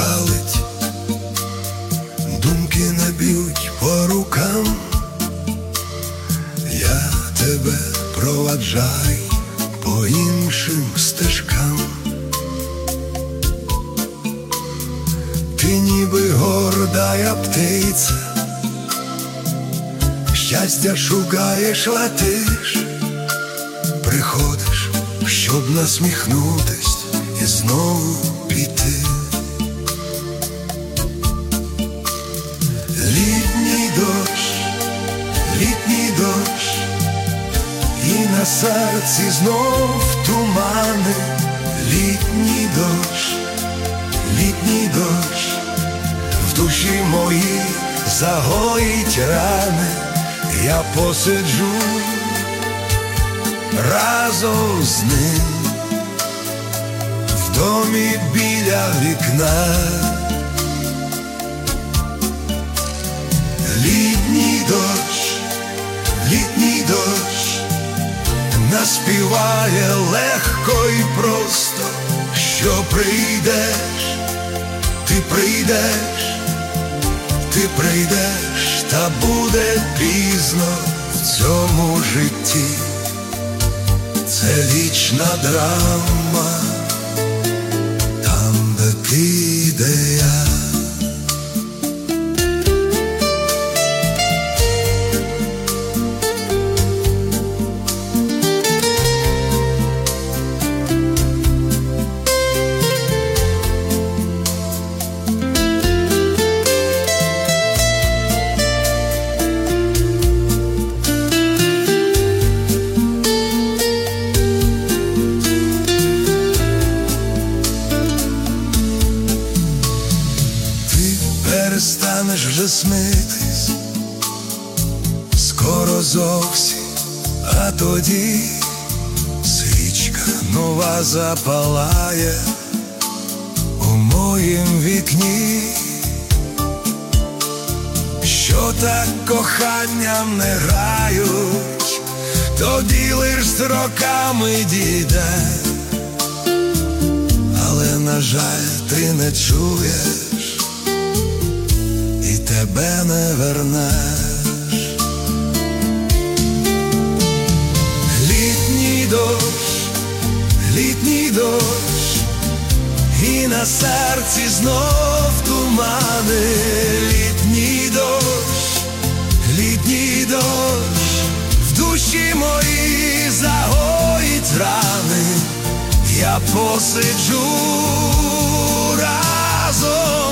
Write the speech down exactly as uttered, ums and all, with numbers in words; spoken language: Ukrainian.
шалить, думки не б'ють по рукам. Я тебе проваджаю по іншим стежкам. Ти ніби гордая птиця, щастя шукаєш, летиш, приходиш, щоб насміхнутись і знову піти. Літній дощ, літній дощ, і на серці знов тумани. Літній дощ, літній дощ, в душі моїй загоїть рани. Я посиджу разом з ним в домі біля вікна. Літній дощ, літній дощ, наспіває легко і просто, що прийдеш, ти прийдеш, ти прийдеш, та буде пізно в цьому житті. Це вічна драма, там, де ти, де я. Перестанеш вже смитись, скоро зовсім, а тоді свічка нова запалає у моїм вікні. Що так коханням не грають, тоді лиш з роками дійде. Але, на жаль, ти не чуєш і тебе не вернеш. Літній дощ, літній дощ, і на серці знов тумани. Літній дощ, літній дощ, в душі моїй загоїть рани. Я посиджу разом